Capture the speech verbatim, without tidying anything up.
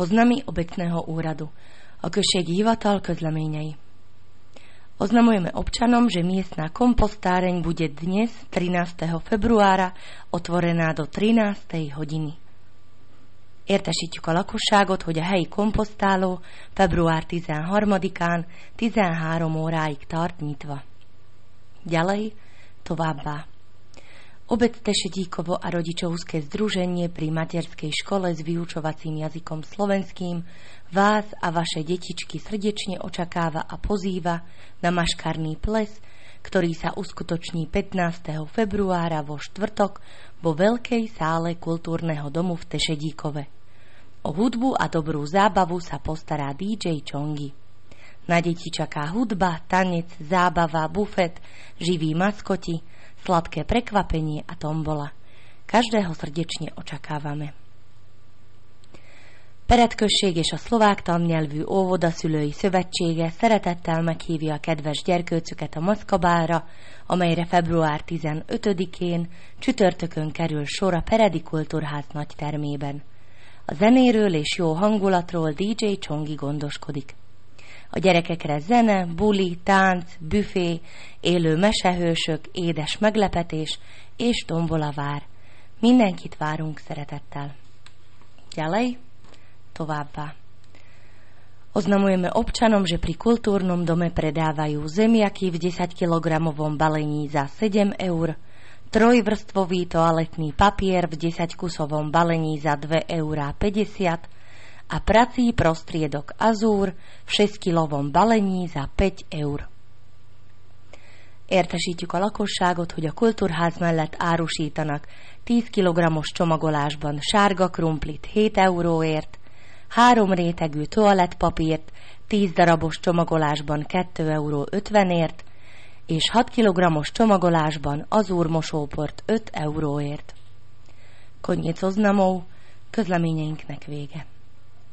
Oznamy obecného úradu. A községi hivatal közleményei. Oznamujeme občanom, že miestna kompostáreň bude dnes, trinásteho februára, otvorená do trinástej hodiny. Értesítjük a lakosságot, hogy a helyi komposztáló február tizenharmadikán tizenhárom óráig tart nyitva. Ďalej, továbbá. Obec Tešedíkovo a rodičovské združenie pri materskej škole s vyučovacím jazykom slovenským vás a vaše detičky srdečne očakáva a pozýva na maškarný ples, ktorý sa uskutoční pätnásteho februára vo štvrtok vo veľkej sále kultúrneho domu v Tešedíkove. O hudbu a dobrú zábavu sa postará dý džej Čongi. Na deti čaká hudba, tanec, zábava, bufet, živí maskoti, sladké prekvapenie a tombola. Každého srdečne ocsakávame. Peredközség és a szlovák tannyelvű óvodaszülői szövetsége szeretettel meghívja a kedves gyerkőcüket a maszkabálra, amelyre február tizenötödikén csütörtökön kerül sor a Peredi Kultúrház nagytermében. A zenéről és jó hangulatról dý džej Csongi gondoskodik. A gyerekekre zene, buli, tánc, büfé, élő mesehősök, édes meglepetés és tombola vár. Mindenkit várunk szeretettel. Ďalej, továbbá. Oznamujeme občanom, že pri kultúrnom dome predávajú zemiaky v desaťkilogramovom balení za sedem eur, trojvrstvový toaletný papier v desaťkusovom balení za dve eurá päťdesiat a prací prostriedok Azúr v šesťkilovom balení za päť eur. Értesítjük a lakosságot, hogy a kultúrház mellett árusítanak tíz kilogramos csomagolásban sárga krumplit hét euróért, három rétegű toalettpapírt tíz darabos csomagolásban két euró ötvenért, és hat kilogramos csomagolásban Azúr mosóport öt euróért. Koniec oznamov, közleményeinknek vége.